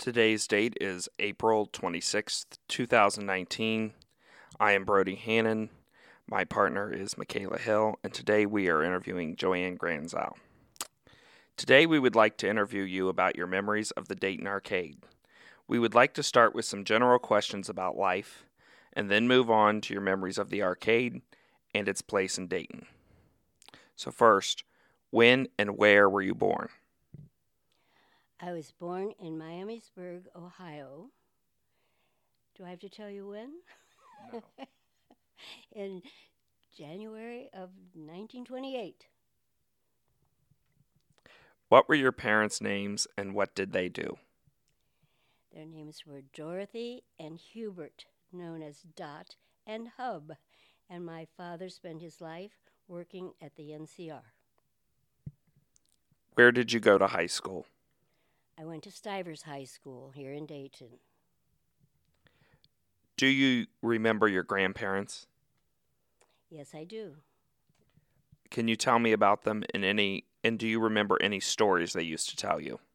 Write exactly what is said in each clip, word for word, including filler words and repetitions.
Today's date is April twenty-sixth, two thousand nineteen. I am Brody Hannon. My partner is Michaela Hill, and today we are interviewing Joanne Granzow. Today we would like to interview you about your memories of the Dayton Arcade. We would like to start with some general questions about life, and then move on to your memories of the arcade and its place in Dayton. So first, when and where were you born? I was born in Miamisburg, Ohio. Do I have to tell you when? No. In January of nineteen twenty-eight. What were your parents' names and what did they do? Their names were Dorothy and Hubert, known as Dot and Hub, and my father spent his life working at the N C R. Where did you go to high school? I went to Stivers High School here in Dayton. Do you remember your grandparents? Yes, I do. Can you tell me about them and any and do you remember any stories they used to tell you?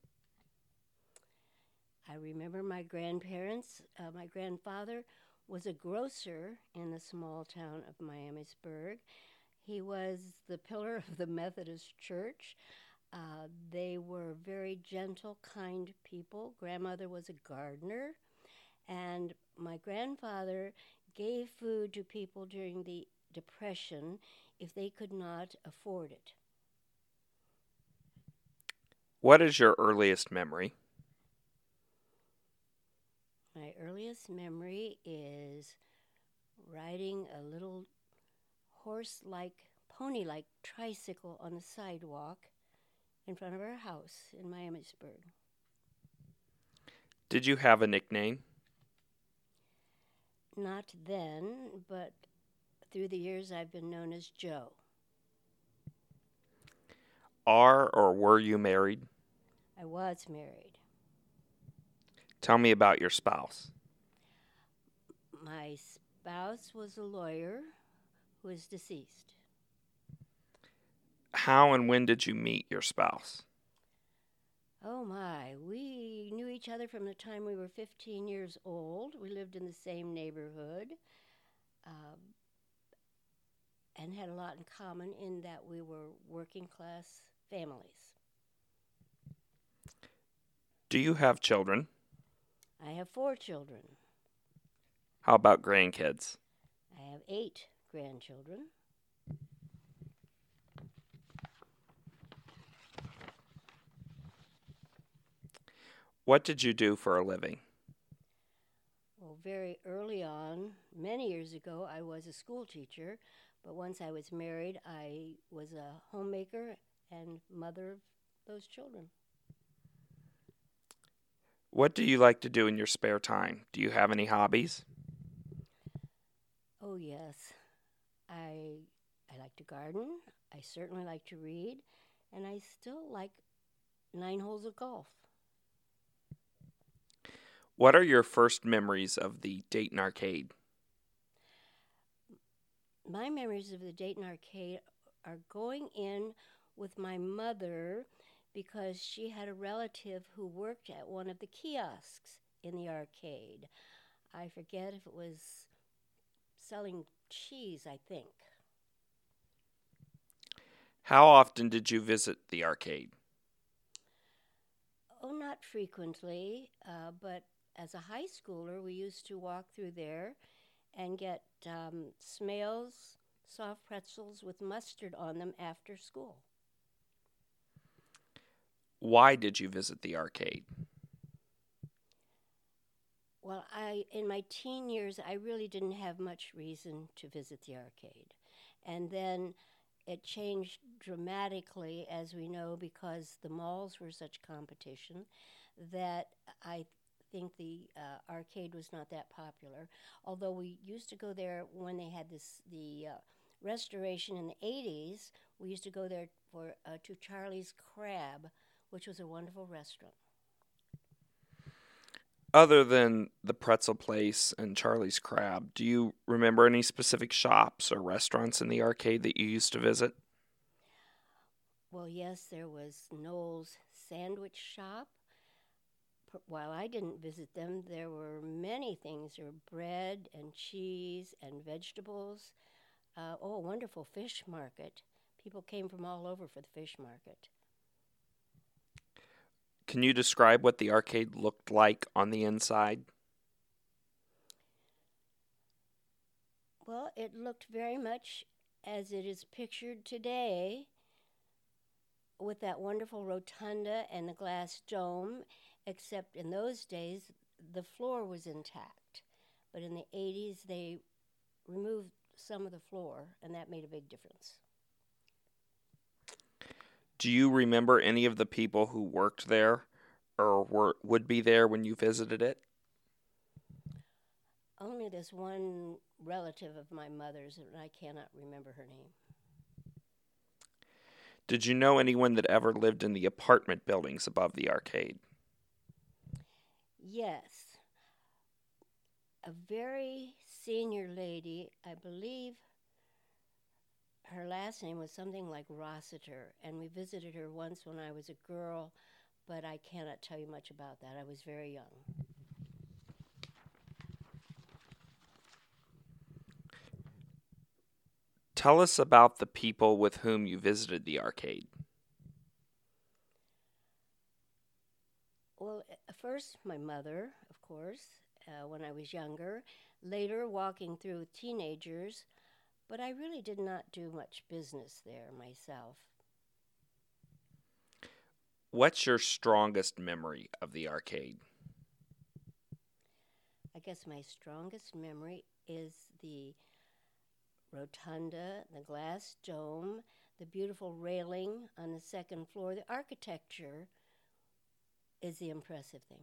I remember my grandparents. Uh, my grandfather was a grocer in the small town of Miamisburg. He was the pillar of the Methodist Church. Uh, they were very gentle, kind people. Grandmother was a gardener. And my grandfather gave food to people during the Depression if they could not afford it. What is your earliest memory? My earliest memory is riding a little horse-like, pony-like tricycle on the sidewalk in front of our house in Miamisburg. Did you have a nickname? Not then, but through the years I've been known as Joe. Are or were you married? I was married. Tell me about your spouse. My spouse was a lawyer who is deceased. How and when did you meet your spouse? Oh my, we knew each other from the time we were fifteen years old. We lived in the same neighborhood um, and had a lot in common in that we were working class families. Do you have children? I have four children. How about grandkids? I have eight grandchildren. What did you do for a living? Well, very early on, many years ago, I was a school teacher, but once I was married, I was a homemaker and mother of those children. What do you like to do in your spare time? Do you have any hobbies? Oh, yes. I I like to garden. I certainly like to read, and I still like nine holes of golf. What are your first memories of the Dayton Arcade? My memories of the Dayton Arcade are going in with my mother because she had a relative who worked at one of the kiosks in the arcade. I forget if it was selling cheese, I think. How often did you visit the arcade? Oh, not frequently, uh, but as a high schooler, we used to walk through there and get um, Smales soft pretzels with mustard on them after school. Why did you visit the arcade? Well, I in my teen years, I really didn't have much reason to visit the arcade. And then it changed dramatically, as we know, because the malls were such competition that I think the uh, arcade was not that popular. Although we used to go there when they had this the uh, restoration in the eighties, we used to go there for uh, to Charlie's Crab, which was a wonderful restaurant. Other than the pretzel place and Charlie's Crab, do you remember any specific shops or restaurants in the arcade that you used to visit? Well, yes, there was Noel's Sandwich Shop, p- while I didn't visit them, there were many things. There were bread and cheese and vegetables. Uh, oh, a wonderful fish market. People came from all over for the fish market. Can you describe what the arcade looked like on the inside? Well, it looked very much as it is pictured today, with that wonderful rotunda and the glass dome, except in those days the floor was intact. But in the eighties, they removed some of the floor, and that made a big difference. Do you remember any of the people who worked there or were, would be there when you visited it? Only this one relative of my mother's, and I cannot remember her name. Did you know anyone that ever lived in the apartment buildings above the arcade? Yes. A very senior lady, I believe her last name was something like Rossiter, and we visited her once when I was a girl, but I cannot tell you much about that. I was very young. Tell us about the people with whom you visited the arcade. Well, uh, first, my mother, of course, uh, when I was younger. Later, walking through with teenagers, but I really did not do much business there myself. What's your strongest memory of the arcade? I guess my strongest memory is the rotunda, the glass dome, the beautiful railing on the second floor. The architecture is the impressive thing.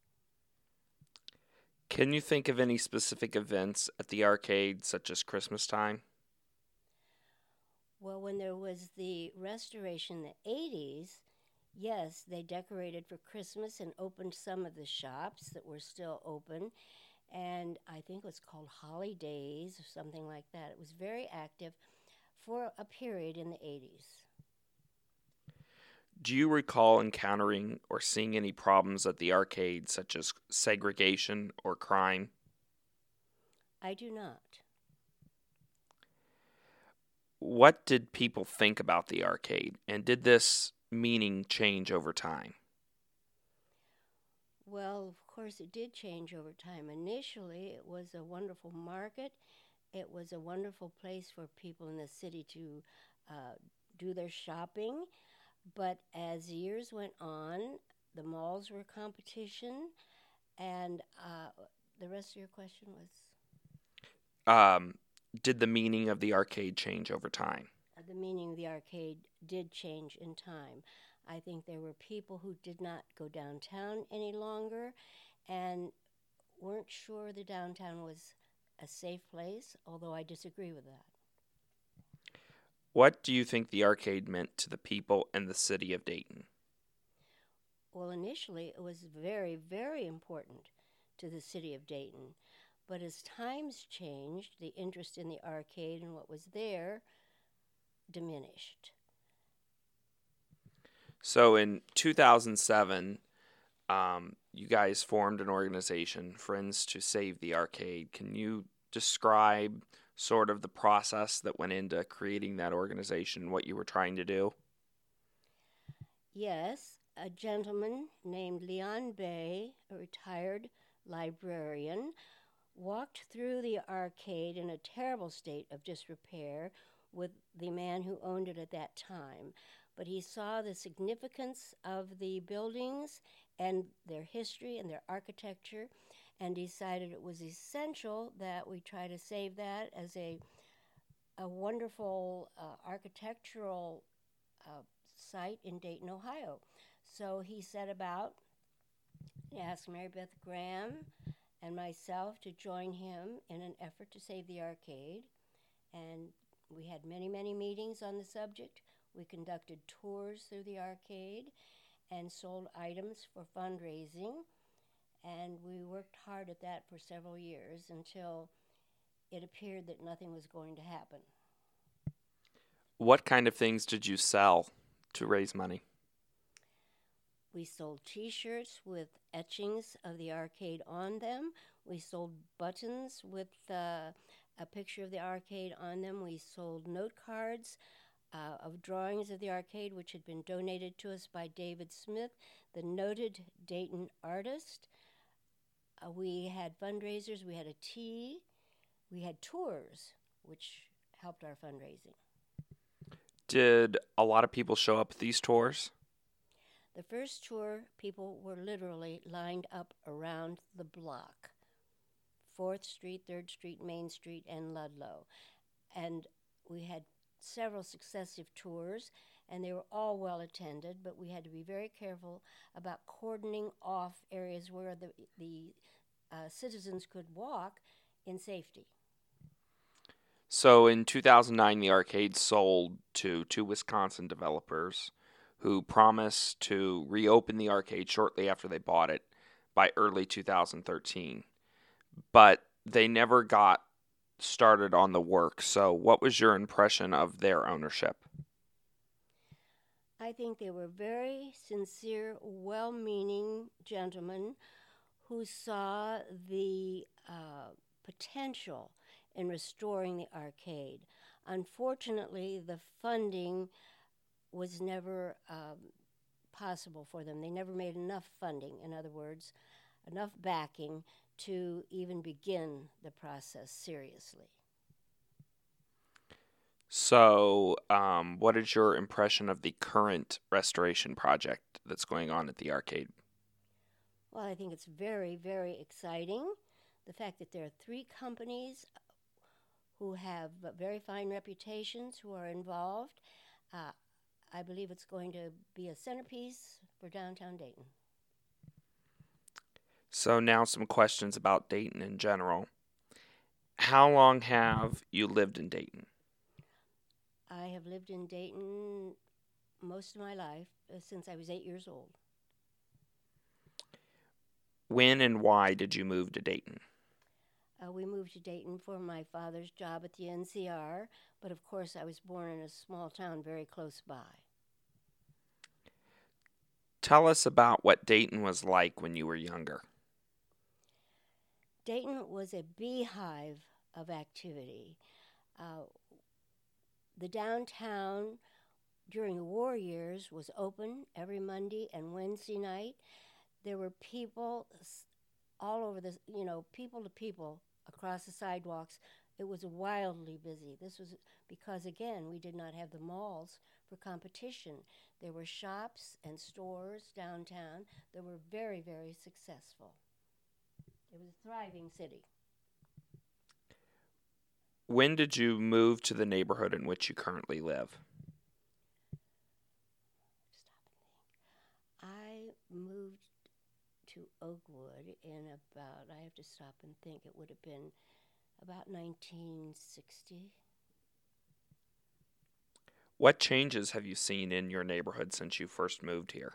Can you think of any specific events at the arcade, such as Christmas time? Well, when there was the restoration in the eighties, yes, they decorated for Christmas and opened some of the shops that were still open. And I think it was called Holidays or something like that. It was very active for a period in the eighties. Do you recall encountering or seeing any problems at the arcade, such as segregation or crime? I do not. What did people think about the arcade, and did this meaning change over time? Well, of course, it did change over time. Initially, it was a wonderful market. It was a wonderful place for people in the city to uh, do their shopping. But as years went on, the malls were competition. And uh, the rest of your question was? Um, did the meaning of the arcade change over time? Uh, the meaning of the arcade did change in time. I think there were people who did not go downtown any longer and weren't sure the downtown was a safe place, although I disagree with that. What do you think the arcade meant to the people and the city of Dayton? Well, initially it was very, very important to the city of Dayton. But as times changed, the interest in the arcade and what was there diminished. So in two thousand seven, um, you guys formed an organization, Friends to Save the Arcade. Can you describe sort of the process that went into creating that organization, what you were trying to do? Yes, a gentleman named Leon Bay, a retired librarian, walked through the arcade in a terrible state of disrepair with the man who owned it at that time. But he saw the significance of the buildings and their history and their architecture and decided it was essential that we try to save that as a, a wonderful uh, architectural uh, site in Dayton, Ohio. So he set about, he asked Mary Beth Graham and myself to join him in an effort to save the arcade. And we had many, many meetings on the subject. We conducted tours through the arcade and sold items for fundraising. And we worked hard at that for several years until it appeared that nothing was going to happen. What kind of things did you sell to raise money? We sold T-shirts with etchings of the arcade on them. We sold buttons with uh, a picture of the arcade on them. We sold note cards uh, of drawings of the arcade, which had been donated to us by David Smith, the noted Dayton artist. Uh, we had fundraisers. We had a tea. We had tours, which helped our fundraising. Did a lot of people show up at these tours? The first tour, people were literally lined up around the block. fourth Street, third Street, Main Street, and Ludlow. And we had several successive tours, and they were all well attended, but we had to be very careful about cordoning off areas where the, the uh, citizens could walk in safety. So in two thousand nine, the arcade sold to two Wisconsin developers who promised to reopen the arcade shortly after they bought it by early two thousand thirteen. But they never got started on the work. So what was your impression of their ownership? I think they were very sincere, well-meaning gentlemen who saw the uh, potential in restoring the arcade. Unfortunately, the funding was never um, possible for them. They never made enough funding, in other words, enough backing to even begin the process seriously. So um, what is your impression of the current restoration project that's going on at the arcade? Well, I think it's very, very exciting. The fact that there are three companies who have very fine reputations who are involved. Uh, I believe it's going to be a centerpiece for downtown Dayton. So now some questions about Dayton in general. How long have you lived in Dayton? I have lived in Dayton most of my life, uh, since I was eight years old. When and why did you move to Dayton? Uh, we moved to Dayton for my father's job at the N C R, but of course I was born in a small town very close by. Tell us about what Dayton was like when you were younger. Dayton was a beehive of activity. Uh, the downtown during the war years was open every Monday and Wednesday night. There were people all over the, you know, people to people across the sidewalks. It was wildly busy. This was because, again, we did not have the malls for competition. There were shops and stores downtown that were very, very successful. It was a thriving city. When did you move to the neighborhood in which you currently live? Stop and think. I moved to Oakwood in about, I have to stop and think, it would have been about nineteen sixty. What changes have you seen in your neighborhood since you first moved here?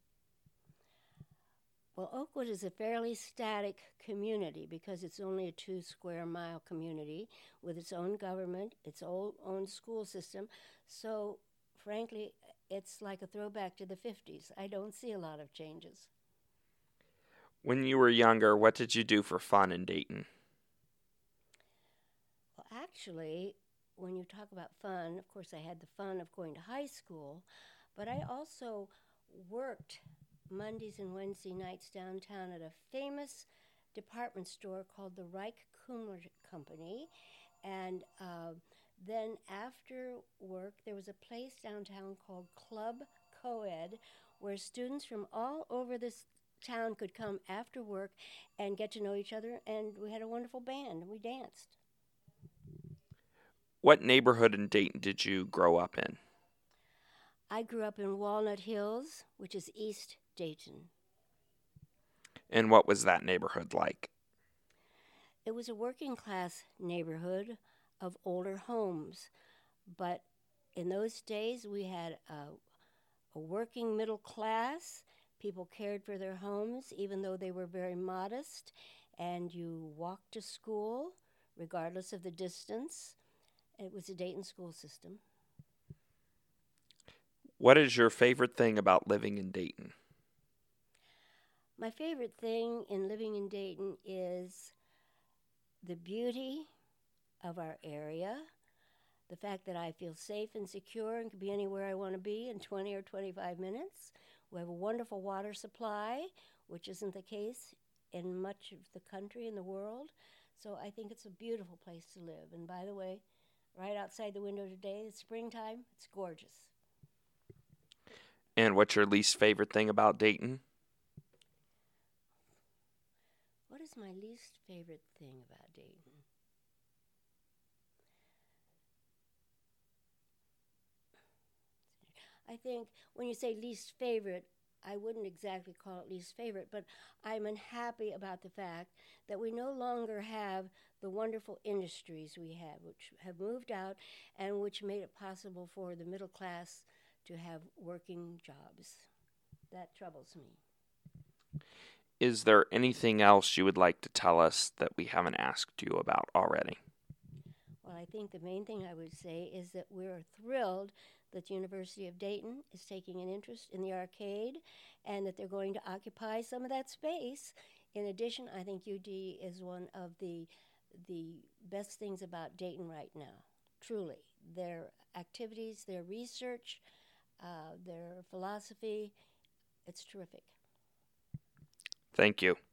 Well, Oakwood is a fairly static community because it's only a two square mile community with its own government, its own, own school system. So, frankly, it's like a throwback to the fifties. I don't see a lot of changes. When you were younger, what did you do for fun in Dayton? Well, actually, when you talk about fun, of course, I had the fun of going to high school, but I also worked Mondays and Wednesday nights downtown at a famous department store called the Reich Kummer Company. And uh, then after work, there was a place downtown called Club Coed, where students from all over this town could come after work and get to know each other. And we had a wonderful band, and we danced. What neighborhood in Dayton did you grow up in? I grew up in Walnut Hills, which is East Dayton. And what was that neighborhood like? It was a working class neighborhood of older homes, but in those days we had a, a working middle class. People cared for their homes even though they were very modest, and you walked to school regardless of the distance. It was a Dayton school system. What is your favorite thing about living in Dayton? My favorite thing in living in Dayton is the beauty of our area, the fact that I feel safe and secure and can be anywhere I want to be in twenty or twenty-five minutes. We have a wonderful water supply, which isn't the case in much of the country and the world. So I think it's a beautiful place to live. And by the way, right outside the window today, it's springtime. It's gorgeous. And what's your least favorite thing about Dayton? What is my least favorite thing about Dayton? I think when you say least favorite, I wouldn't exactly call it least favorite, but I'm unhappy about the fact that we no longer have the wonderful industries we had, which have moved out and which made it possible for the middle class to have working jobs. That troubles me. Is there anything else you would like to tell us that we haven't asked you about already? Well, I think the main thing I would say is that we're thrilled that the University of Dayton is taking an interest in the arcade and that they're going to occupy some of that space. In addition, I think U D is one of the the best things about Dayton right now, truly. Their activities, their research, uh, their philosophy, it's terrific. Thank you.